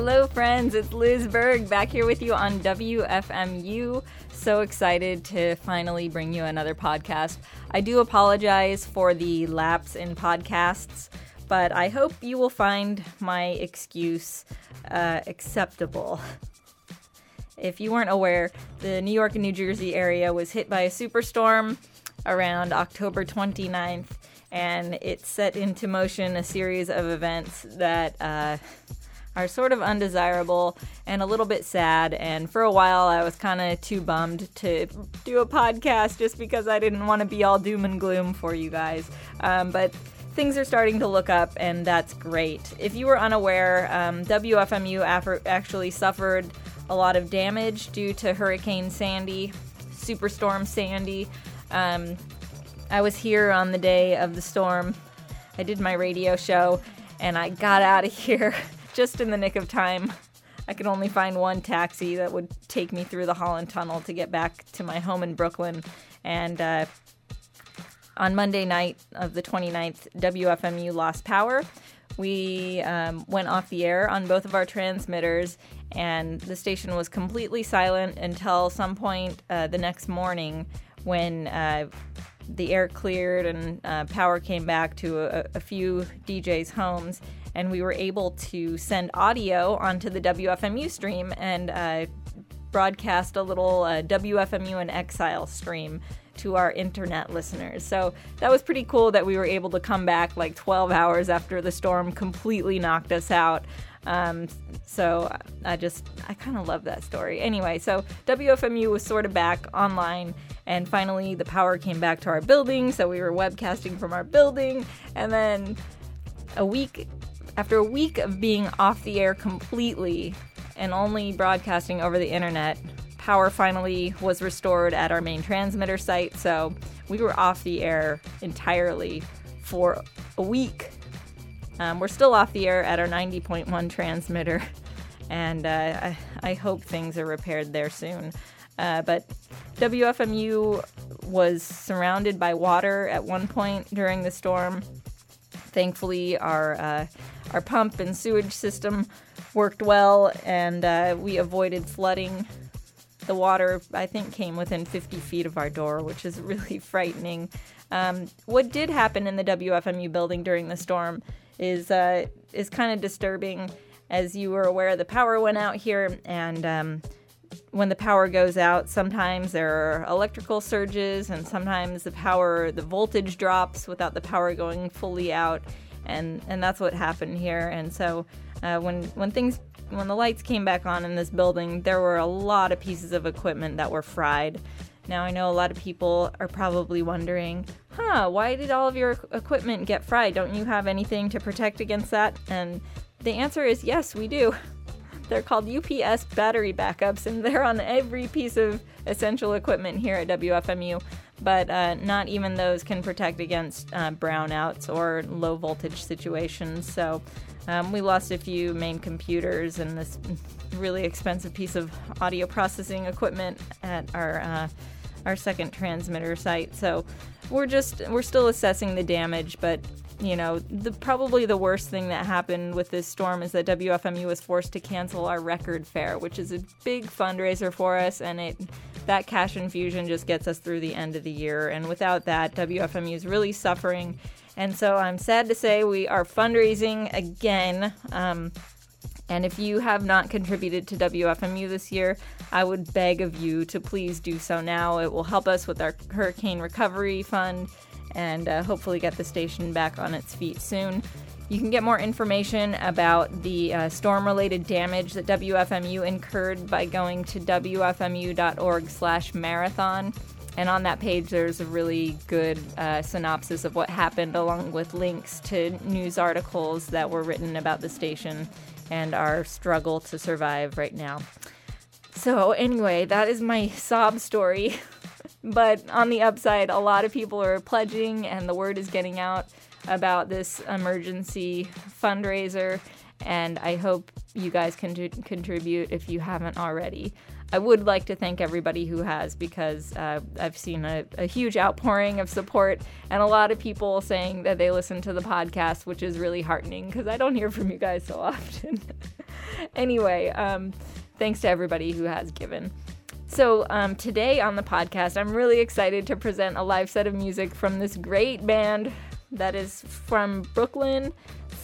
Hello, friends. It's Liz Berg back here with you on WFMU. So excited to finally bring you another podcast. I do apologize for the lapse in podcasts, but I hope you will find my excuse acceptable. If you weren't aware, the New York and New Jersey area was hit by a superstorm around October 29th, and it set into motion a series of events that are sort of undesirable and a little bit sad. And for a while, I was kind of too bummed to do a podcast just because I didn't want to be all doom and gloom for you guys. But things are starting to look up, and that's great. If you were unaware, WFMU actually suffered a lot of damage due to Hurricane Sandy, Superstorm Sandy. I was here on the day of the storm. I did my radio show, and I got out of here just in the nick of time. I could only find one taxi that would take me through the Holland Tunnel to get back to my home in Brooklyn. And on Monday night of the 29th, WFMU lost power. We went off the air on both of our transmitters, and the station was completely silent until some point the next morning when the air cleared and power came back to a few DJs' homes, and we were able to send audio onto the WFMU stream and broadcast a little WFMU in Exile stream to our internet listeners. So that was pretty cool that we were able to come back like 12 hours after the storm completely knocked us out. So I kind of love that story. Anyway, so WFMU was sort of back online, and finally the power came back to our building, so we were webcasting from our building. And then after a week of being off the air completely and only broadcasting over the internet, power finally was restored at our main transmitter site, so we were off the air entirely for a week. We're still off the air at our 90.1 transmitter, and I hope things are repaired there soon. But WFMU was surrounded by water at one point during the storm. Thankfully, our pump and sewage system worked well, and we avoided flooding. The water, I think, came within 50 feet of our door, which is really frightening. What did happen in the WFMU building during the storm is kind of disturbing. As you were aware, the power went out here, and when the power goes out, sometimes there are electrical surges, and sometimes the voltage drops without the power going fully out, and that's what happened here. And so when the lights came back on in this building, there were a lot of pieces of equipment that were fried. Now, I know a lot of people are probably wondering, why did all of your equipment get fried? Don't you have anything to protect against that? And the answer is yes, we do. They're called UPS battery backups, and they're on every piece of essential equipment here at WFMU. But not even those can protect against brownouts or low voltage situations. So we lost a few main computers and this really expensive piece of audio processing equipment at our second transmitter site. So we're still assessing the damage, but you know, probably the worst thing that happened with this storm is that WFMU was forced to cancel our record fair, which is a big fundraiser for us, and that cash infusion just gets us through the end of the year. And without that, WFMU is really suffering. And so I'm sad to say we are fundraising again. And if you have not contributed to WFMU this year, I would beg of you to please do so now. It will help us with our hurricane recovery fund and hopefully get the station back on its feet soon. You can get more information about the storm-related damage that WFMU incurred by going to wfmu.org/marathon. And on that page, there's a really good synopsis of what happened, along with links to news articles that were written about the station and our struggle to survive right now. So anyway, that is my sob story. But on the upside, a lot of people are pledging, and the word is getting out about this emergency fundraiser, and I hope you guys can contribute if you haven't already. I would like to thank everybody who has, because I've seen a huge outpouring of support and a lot of people saying that they listen to the podcast, which is really heartening because I don't hear from you guys so often. Anyway, thanks to everybody who has given. So today on the podcast, I'm really excited to present a live set of music from this great band that is from Brooklyn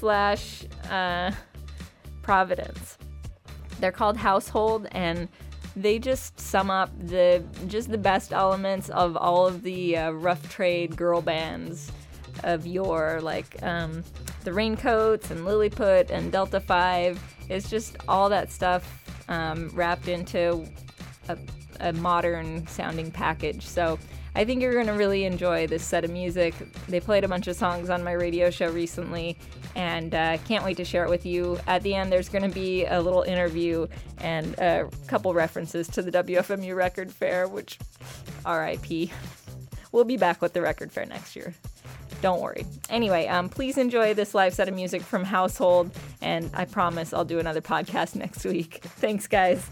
/ Providence. They're called Household, and they just sum up the best elements of all of the rough trade girl bands of yore, like the Raincoats and Lilliput and Delta 5. It's just all that stuff wrapped into a modern sounding package. So I think you're going to really enjoy this set of music. They played a bunch of songs on my radio show recently, and can't wait to share it with you. At the end, there's going to be a little interview and a couple references to the WFMU Record Fair, which, RIP. We'll be back with the Record Fair next year. Don't worry. Anyway, please enjoy this live set of music from Household, and I promise I'll do another podcast next week. Thanks, guys.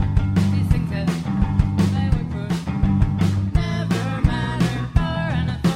Never matter for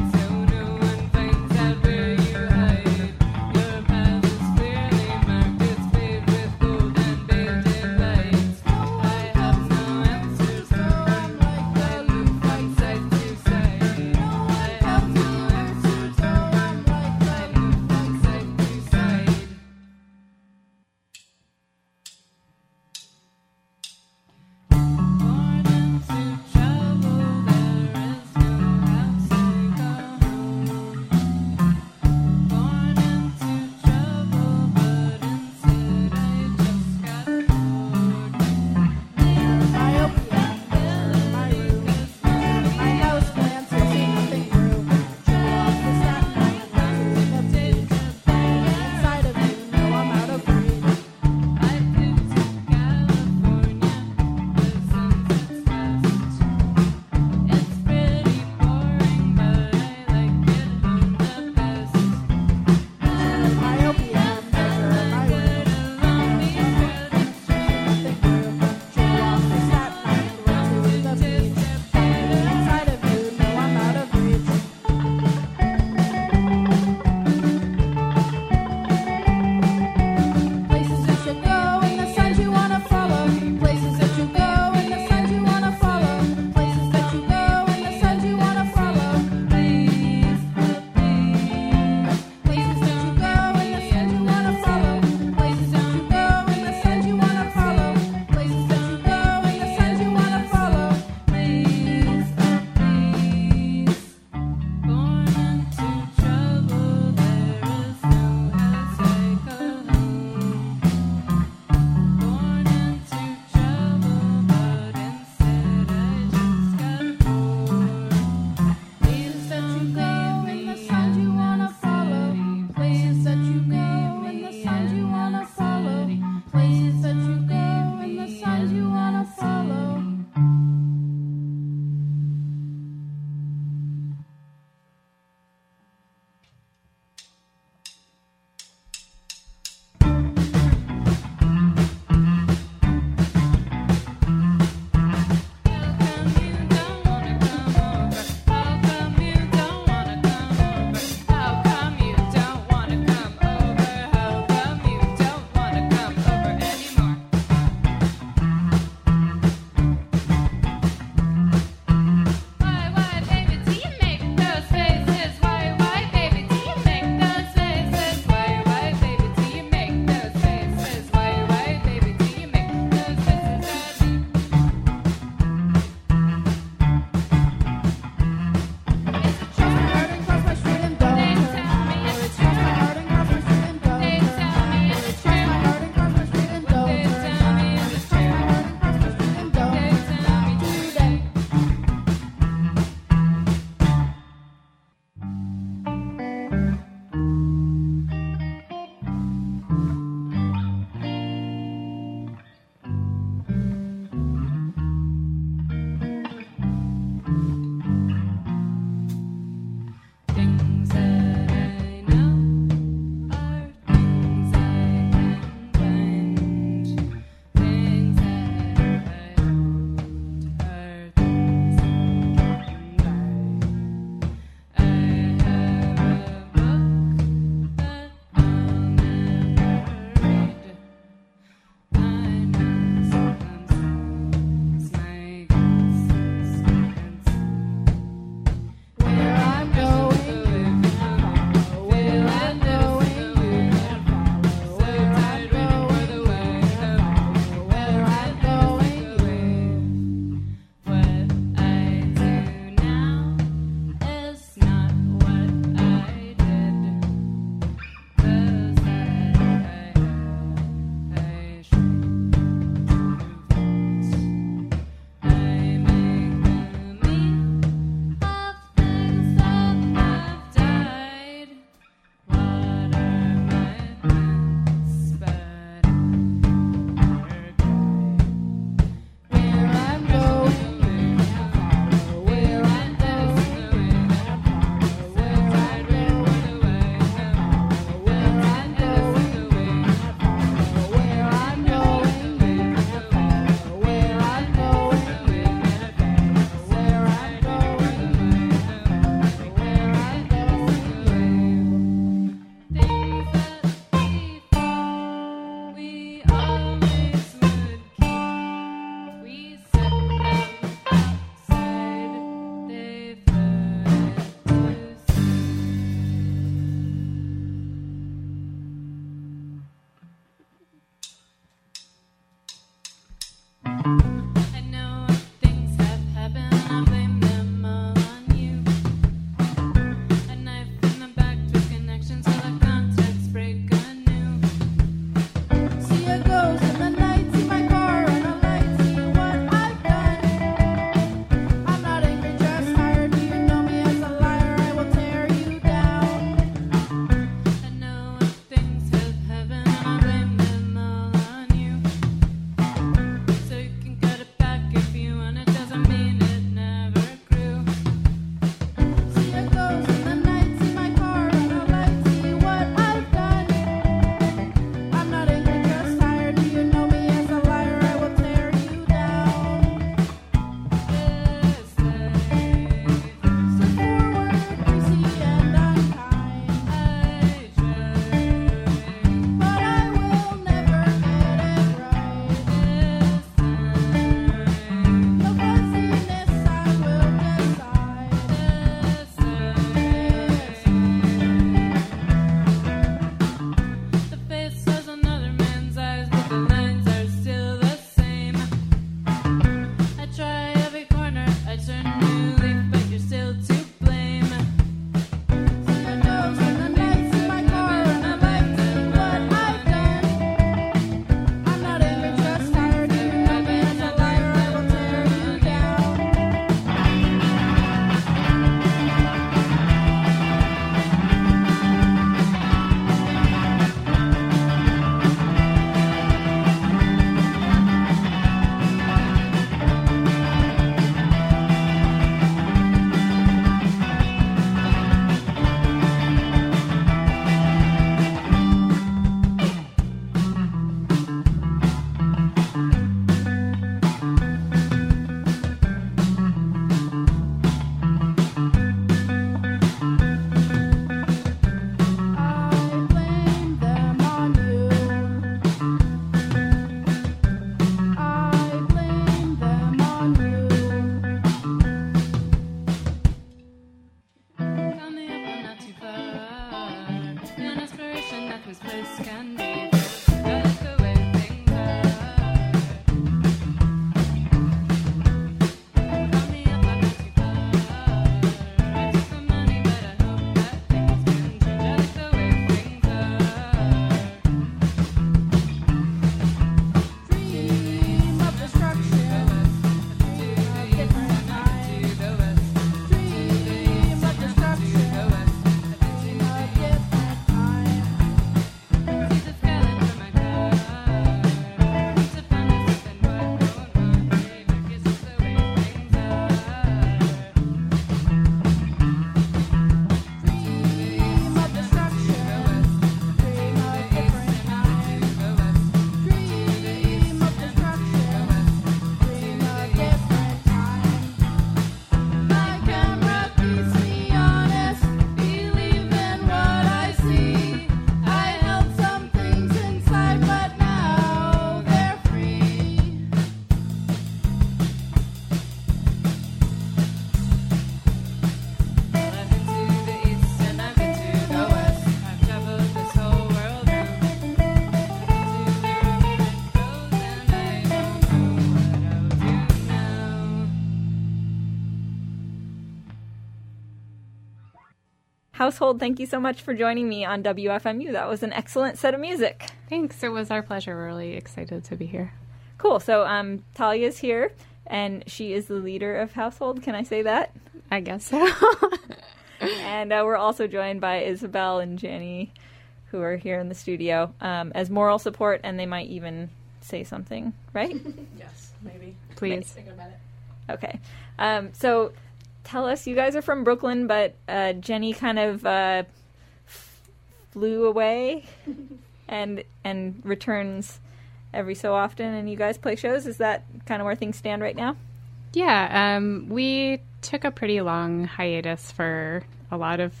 Household, thank you so much for joining me on WFMU. That was an excellent set of music. Thanks. It was our pleasure. We're really excited to be here. Cool. So Talia's here, and she is the leader of Household. Can I say that? I guess so. And we're also joined by Isabel and Jenny, who are here in the studio as moral support, and they might even say something, right? Yes, maybe. Please. Think about it. Okay. So tell us, you guys are from Brooklyn, but Jenny kind of flew away and returns every so often, and you guys play shows. Is that kind of where things stand right now? Yeah, we took a pretty long hiatus for a lot of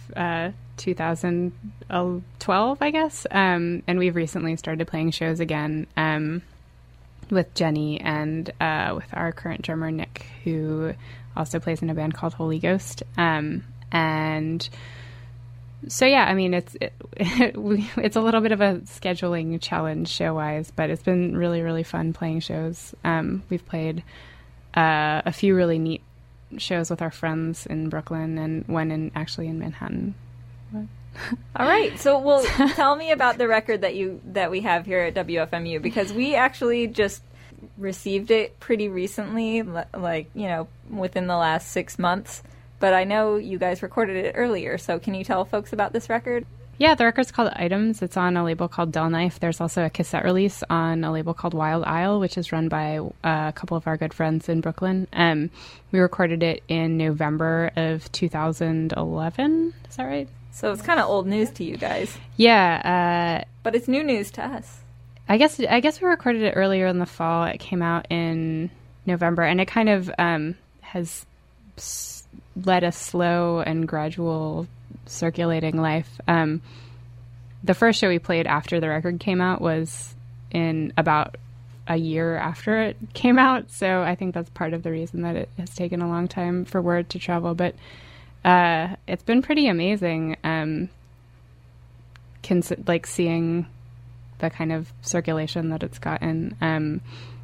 2012, I guess, and we've recently started playing shows again with Jenny and with our current drummer, Nick, who also plays in a band called Holy Ghost. And so, yeah, I mean, it's a little bit of a scheduling challenge show-wise, but it's been really, really fun playing shows. We've played a few really neat shows with our friends in Brooklyn and one actually in Manhattan. All right. So, well, tell me about the record that we have here at WFMU, because we actually just received it pretty recently, like, within the last 6 months. But I know you guys recorded it earlier, so can you tell folks about this record? Yeah, the record's called Items. It's on a label called Del Knife. There's also a cassette release on a label called Wild Isle, which is run by a couple of our good friends in Brooklyn. We recorded it in November of 2011. Is that right? So it's kind of old news to you guys. Yeah. But it's new news to us. I guess we recorded it earlier in the fall. It came out in November, and it kind of has led a slow and gradual circulating life. The first show we played after the record came out was in about a year after it came out, so I think that's part of the reason that it has taken a long time for word to travel, but it's been pretty amazing, seeing the kind of circulation that it's gotten.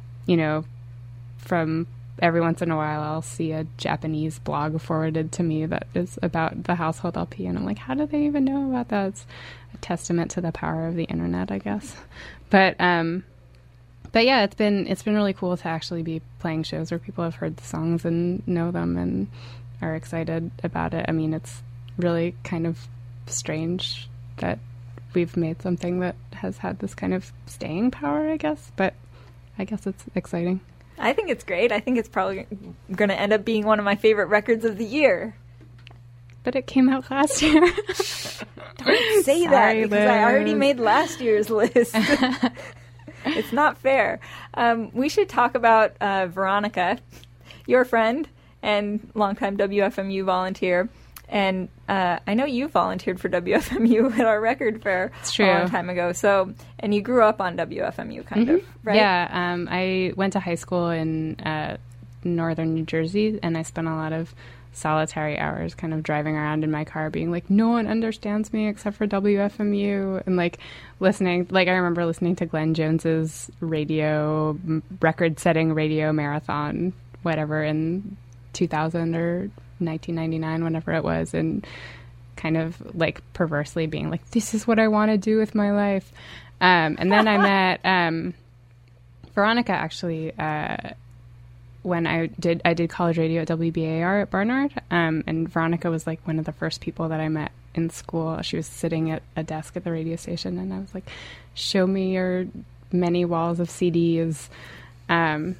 From every once in a while I'll see a Japanese blog forwarded to me that is about the Household LP, and I'm like, how do they even know about that? It's a testament to the power of the internet, I guess. But yeah, it's been really cool to actually be playing shows where people have heard the songs and know them and are excited about it. I mean, it's really kind of strange that we've made something that has had this kind of staying power, I guess, but I guess it's exciting. I think it's great. I think it's probably going to end up being one of my favorite records of the year. But it came out last year. Don't say that, because Liz. I already made last year's list. It's not fair. We should talk about Veronica, your friend and longtime WFMU volunteer. And I know you volunteered for WFMU at our record fair a long time ago. So, and you grew up on WFMU, kind of, right? Yeah, I went to high school in northern New Jersey, and I spent a lot of solitary hours kind of driving around in my car being like, no one understands me except for WFMU, and like listening, like I remember listening to Glenn Jones's record-setting radio marathon, whatever, in 2000 or 1999, whenever it was, and kind of like perversely being like, this is what I want to do with my life. And then I met Veronica actually when I did college radio at WBAR at Barnard, and Veronica was like one of the first people that I met in school. She was sitting at a desk at the radio station, and I was like, show me your many walls of CDs. And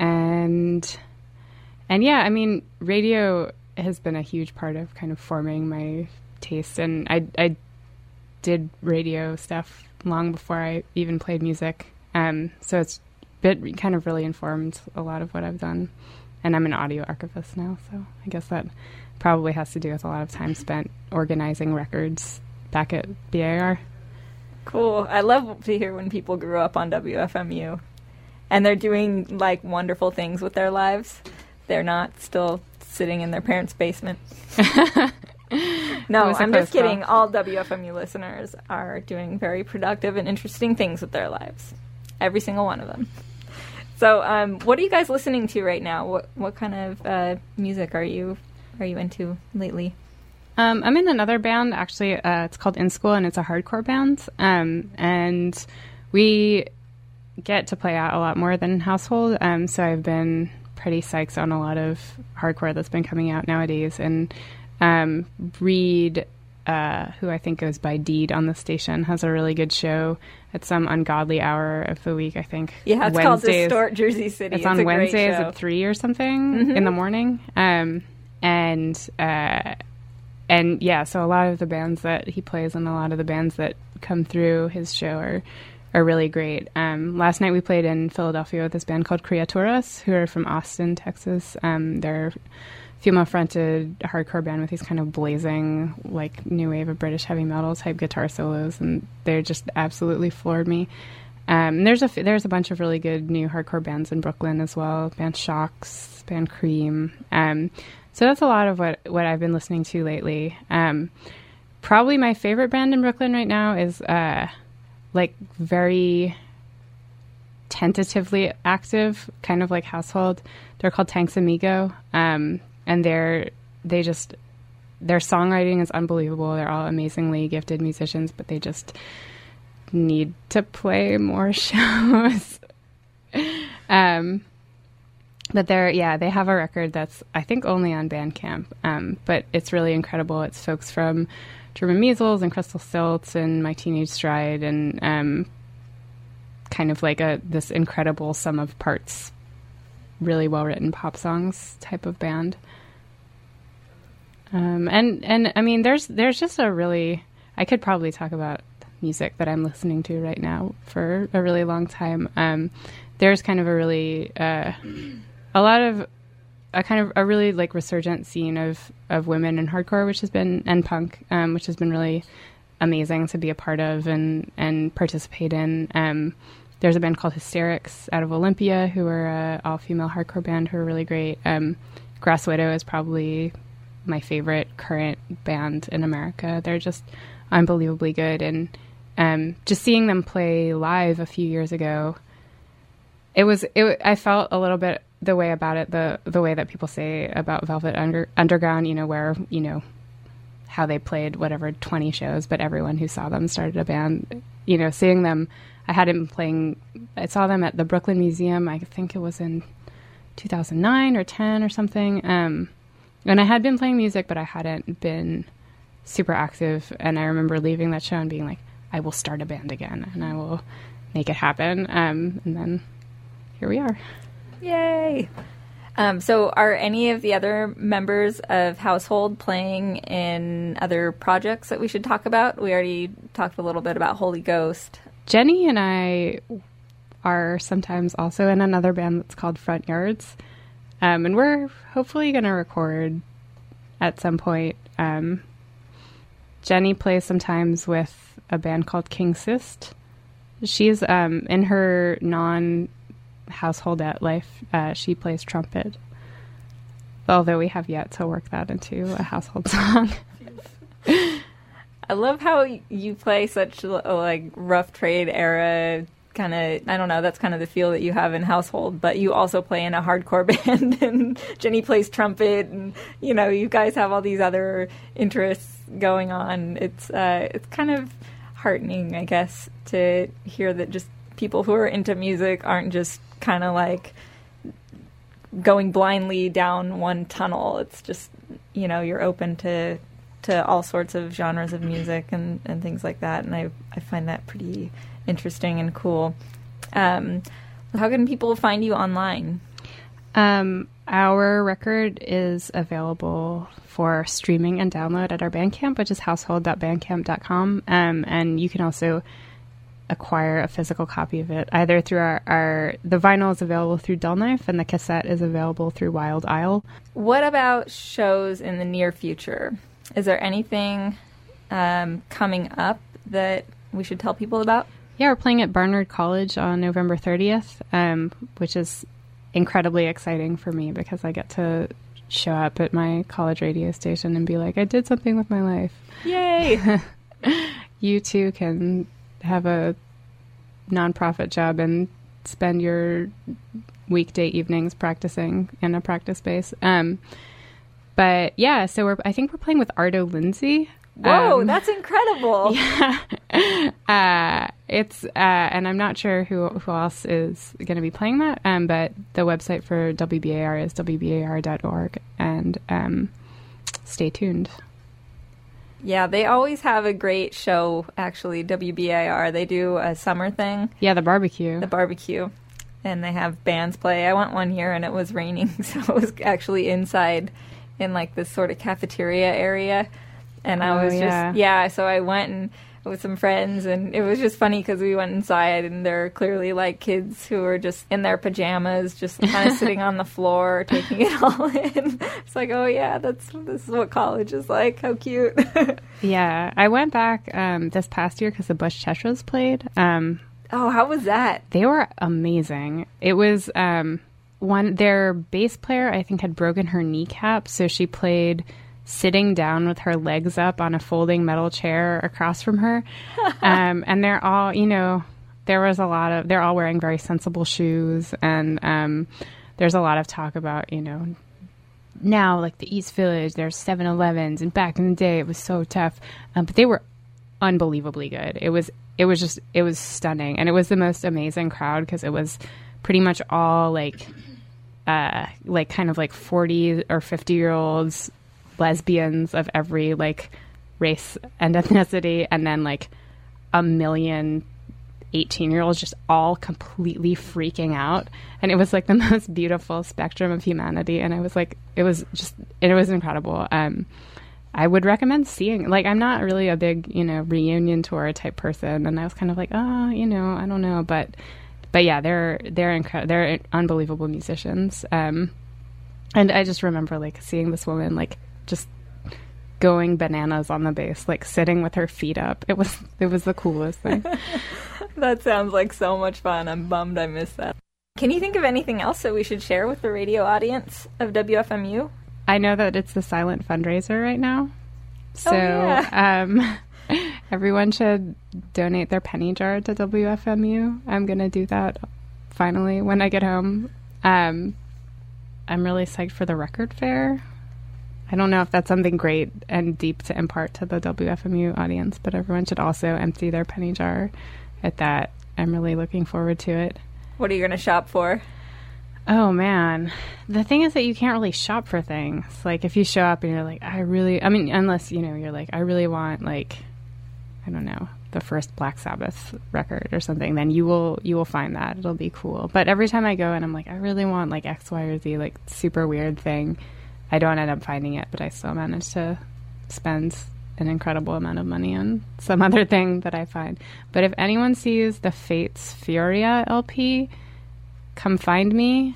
yeah, I mean, radio has been a huge part of kind of forming my taste, and I did radio stuff long before I even played music. So it's kind of really informed a lot of what I've done. And I'm an audio archivist now, so I guess that probably has to do with a lot of time spent organizing records back at BAR. Cool. I love to hear when people grew up on WFMU and they're doing like wonderful things with their lives. They're not still sitting in their parents' basement. No, I'm just kidding. All WFMU listeners are doing very productive and interesting things with their lives. Every single one of them. So, what are you guys listening to right now? What kind of music are you into lately? I'm in another band, actually. It's called In School, and it's a hardcore band. And we get to play out a lot more than Household. So I've been pretty psyched on a lot of hardcore that's been coming out nowadays. And Reed, who I think goes by Deed on the station, has a really good show at some ungodly hour of the week, I think. Yeah, it's called Distort Jersey City. It's on Wednesdays at 3 or something in the morning. And yeah, so a lot of the bands that he plays and a lot of the bands that come through his show are really great. Last night we played in Philadelphia with this band called Criaturas, who are from Austin, Texas. They're female-fronted hardcore band with these kind of blazing, like, new wave of British heavy metal type guitar solos, and they just absolutely floored me. There's a bunch of really good new hardcore bands in Brooklyn as well. Band Shocks, band Cream. So that's a lot of what I've been listening to lately. Probably my favorite band in Brooklyn right now is like very tentatively active, kind of like Household. They're called Tanks Amigo. And their songwriting is unbelievable. They're all amazingly gifted musicians, but they just need to play more shows. But they have a record that's, I think, only on Bandcamp. But it's really incredible. It's folks from German Measles and Crystal Stilts and My Teenage Stride and kind of like this incredible sum of parts, really well-written pop songs type of band. And I mean, there's just I could probably talk about music that I'm listening to right now for a really long time. There's kind of a really, a really like resurgent scene of women in hardcore, and punk, which has been really amazing to be a part of and participate in. There's a band called Hysterics out of Olympia, who are an all-female hardcore band who are really great. Grass Widow is probably my favorite current band in America. They're just unbelievably good. And just seeing them play live a few years ago, I felt a little bit the way about it, the way that people say about Velvet Underground, where, how they played whatever 20 shows, but everyone who saw them started a band. Seeing them, I saw them at the Brooklyn Museum, I think it was in 2009 or 10 or something. And I had been playing music, but I hadn't been super active. And I remember leaving that show and being like, I will start a band again and I will make it happen. And then here we are. Yay. So are any of the other members of Household playing in other projects that we should talk about? We already talked a little bit about Holy Ghost. Jenny and I are sometimes also in another band that's called Front Yards. And we're hopefully going to record at some point. Jenny plays sometimes with a band called King Cyst. She's in her non-householdette life, she plays trumpet. Although we have yet to work that into a household song. I love how you play such like rough trade era kind of, I don't know, that's kind of the feel that you have in Household, but you also play in a hardcore band and Jenny plays trumpet and, you guys have all these other interests going on. It's kind of heartening, I guess, to hear that just people who are into music aren't just kind of like going blindly down one tunnel. It's just, you're open to all sorts of genres of music and things like that. And I find that pretty interesting and cool. How can people find you online? Our record is available for streaming and download at our Bandcamp, which is household.bandcamp.com. And you can also acquire a physical copy of it either through the vinyl is available through Dull Knife and the cassette is available through Wild Isle. What about shows in the near future? Is there anything coming up that we should tell people about? Yeah, we're playing at Barnard College on November 30th, which is incredibly exciting for me because I get to show up at my college radio station and be like, I did something with my life. Yay! You too can have a nonprofit job and spend your weekday evenings practicing in a practice space. But yeah, so I think we're playing with Ardo Lindsay. Whoa, that's incredible. Yeah. And I'm not sure who else is going to be playing that. But the website for WBAR is wbar.org, and stay tuned. Yeah, they always have a great show, actually, WBAR. They do a summer thing. Yeah, the barbecue. And they have bands play. I went one year and it was raining, so it was actually inside in like this sort of cafeteria area. And I was so I went and with some friends, and it was just funny because we went inside and there are clearly like kids who are just in their pajamas, just kind of sitting on the floor, taking it all in. It's like, oh yeah, this is what college is like. How cute. Yeah, I went back this past year because the Bush Chestras played. Oh, how was that? They were amazing. It was their bass player, I think, had broken her kneecap, so she played sitting down with her legs up on a folding metal chair across from her. And they're all, they're all wearing very sensible shoes. And there's a lot of talk about, now like the East Village, there's 7-Elevens, and back in the day it was so tough. But they were unbelievably good. It was stunning. And it was the most amazing crowd because it was pretty much all like kind of like 40 or 50-year-olds, lesbians of every like race and ethnicity, and then like a million 18-year-olds just all completely freaking out. And it was like the most beautiful spectrum of humanity. And I was like, it was incredible. I would recommend seeing, like, I'm not really a big, reunion tour type person. And I was kind of like, I don't know. But yeah, they're unbelievable musicians. And I just remember like seeing this woman, like, just going bananas on the bass, like sitting with her feet up. It was the coolest thing. That sounds like so much fun. I'm bummed I missed that. Can you think of anything else that we should share with the radio audience of WFMU? I know that it's the silent fundraiser right now. So everyone should donate their penny jar to WFMU. I'm going to do that finally when I get home. I'm really psyched for the record fair. I don't know if that's something great and deep to impart to the WFMU audience, but everyone should also empty their penny jar at that. I'm really looking forward to it. What are you going to shop for? Oh, man. The thing is that you can't really shop for things. Like, if you show up and you're like, unless, you're like, I really want, like, I don't know, the first Black Sabbath record or something, then you will find that. It'll be cool. But every time I go and I'm like, I really want, like, X, Y, or Z, like, super weird thing, I don't end up finding it, but I still manage to spend an incredible amount of money on some other thing that I find. But if anyone sees the Fates Furia LP, come find me.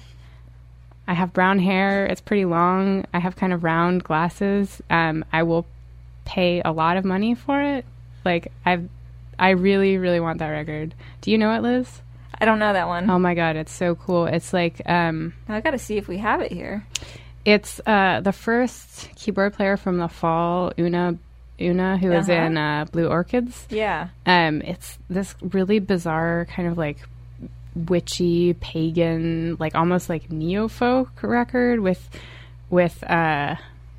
I have brown hair. It's pretty long. I have kind of round glasses. I will pay a lot of money for it. Like, I really, really want that record. Do you know it, Liz? I don't know that one. Oh my God, it's so cool. It's like... I got to see if we have it here. It's the first keyboard player from The Fall, Una, who is in Blue Orchids. Yeah. It's this really bizarre kind of like witchy, pagan, like almost like neo-folk record with a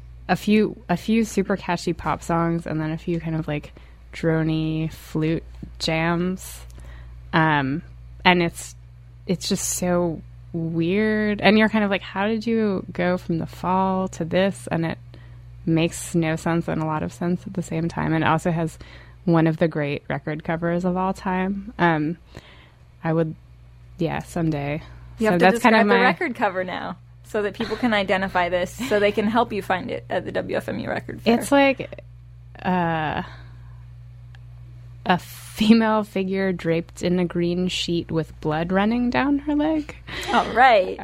few super catchy pop songs and then a few kind of like drony flute jams. And it's just so weird, and you're kind of like, how did you go from The Fall to this? And it makes no sense and a lot of sense at the same time. And it also has one of the great record covers of all time. I would, someday. You have to describe the record cover now so that people can identify this, so they can help you find it at the WFMU Record Fair. It's like a female figure draped in a green sheet with blood running down her leg. All right.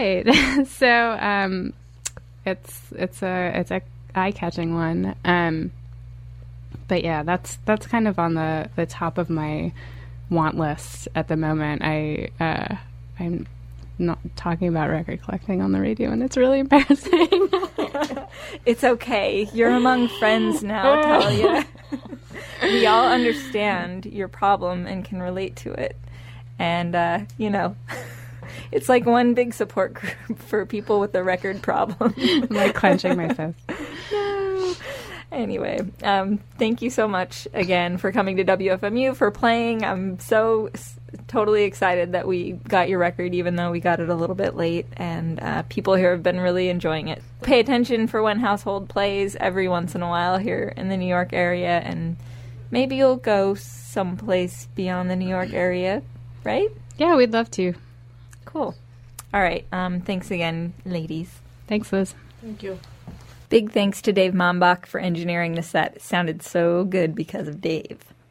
So it's a eye-catching one. But yeah, that's kind of on the top of my want list at the moment. I'm not talking about record collecting on the radio, and it's really embarrassing. It's okay. You're among friends now, Talia. We all understand your problem and can relate to it. And, It's like one big support group for people with a record problem. I'm like clenching my fist. No. Anyway, thank you so much again for coming to WFMU, for playing. I'm so totally excited that we got your record, even though we got it a little bit late, and people here have been really enjoying it. Pay attention for when Household plays every once in a while here in the New York area, and maybe you'll go someplace beyond the New York area, right? Yeah, we'd love to. Cool. All right. Thanks again, ladies. Thanks, Liz. Thank you. Big thanks to Dave Mombach for engineering the set. It sounded so good because of Dave.